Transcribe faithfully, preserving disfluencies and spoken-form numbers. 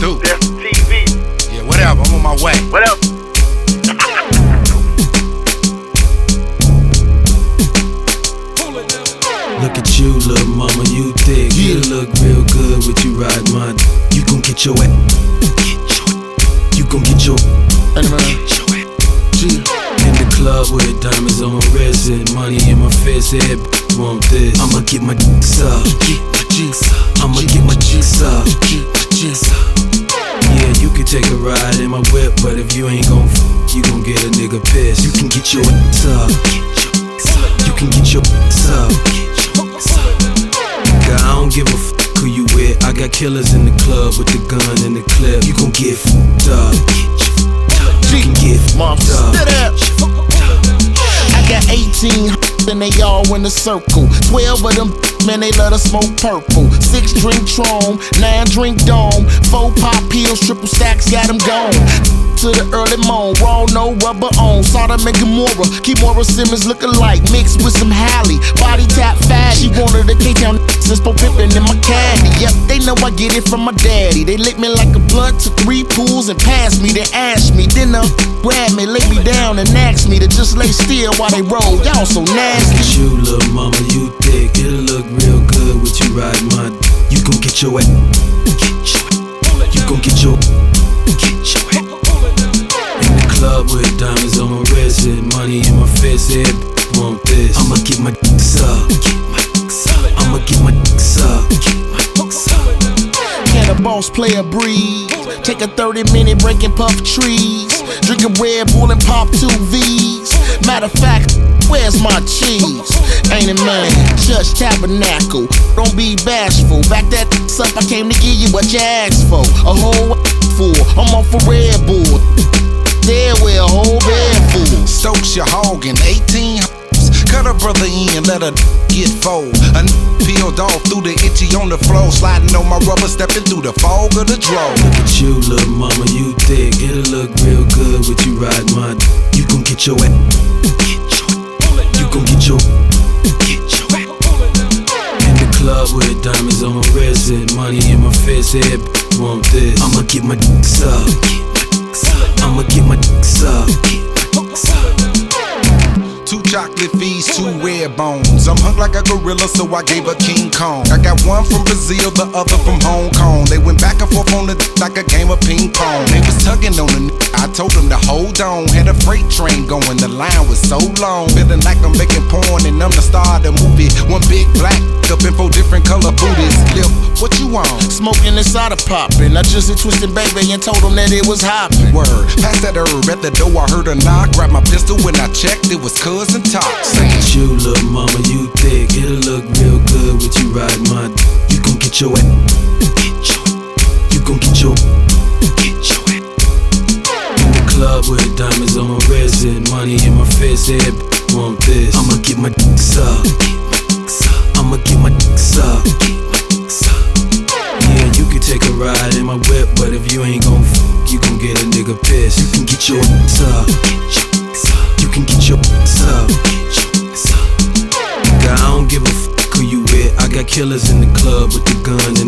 stupid. That's T V. Yeah, whatever, I'm on my way. Whatever. Look at you, little mama, you thick. You look real good with you ride my. You gon' get your ass. You gon' get your. Hey man, G. In the club with diamonds on my wrist and money in my fist. Yeah, want this? I'ma get my up. I'ma get my up. Yeah, you can take a ride in my whip, but if you ain't gon' f, you gon' get a nigga pissed. You can get your up. You can get your up. I don't give a f who you with. I got killers in the club with the gun and the clip. You gon' get f***ed up. You can get f***ed up. I got eighteen and they all in a circle. Twelve of them, man, they let us smoke purple. Six drink Tron, nine drink Dome. Four pop pills, triple stacks, got them gone. To the early morn, raw, no rubber on. Sodom and Gomorrah, Kimora Simmons look alike, mixed with some Halle. Body tap fatty, she wanted a K-Town since Bo Pippin in my caddy. Yep, they know I get it from my daddy. They lick me like a blunt, took three pools and passed me. They asked me, then uh, grab me, lay me down and asked me to just lay still while they roll. Y'all so nasty. Look at you, little mama, you thick. It'll look real good with you ride my. You gon' get your ass. You gon' get your. Club with diamonds on my wrist and money in my fist. Yeah, want this? I'ma get my up. I'ma get my up. Can a boss player breathe? Take a thirty minute break and puff trees. Drink a Red Bull and pop two V's. Matter of fact, where's my cheese? Ain't it man? Church Tabernacle. Don't be bashful. Back that up, I came to give you what you asked for. A whole full. I'm off a Red Bull. There with a whole bed full. Stokes your hog in eighteen hoes. Cut a brother in, let her get fold. A n peeled off through the itchy on the floor. Sliding on my rubber, stepping through the fog of the drove. Look at you, little mama, you thick. It'll look real good with you ride my. You gon' get your ass. You gon' get your. In the club with diamonds on my wrist and money in my fist. Yeah, want this? I'ma get my up. I'ma get my up. Two chocolate fees, two red bones. I'm hung like a gorilla, so I gave her King Kong. I got one from Brazil, the other from Hong Kong. They went back and forth on the d- like a game of ping pong. They was tugging on the n- I told them to hold on. Had a freight train going, the line was so long. Feeling like I'm making porn and I'm the star of the movie. One big black up in four different color booties. Lip, what you want? Smoking inside a poppin'. I just hit Twisted Baby and told them that it was hoppin'. Word, past that herb at the door, I heard a knock. Grabbed my pistol when I checked, it was Cousin Top. Look at you, little mama, you thick. It'll look real good with you ride my. You gon' get your ass. You gon' get your. In the club with diamonds on my wrist and money in my fist. Yeah, want this? I'ma get my up. I'ma get my up. Yeah, you can take a ride in my whip, but if you ain't gon' f, you gon' get a nigga pissed. You can get your up. You can get your up. I don't give a f who you with. I got killers in the club with the guns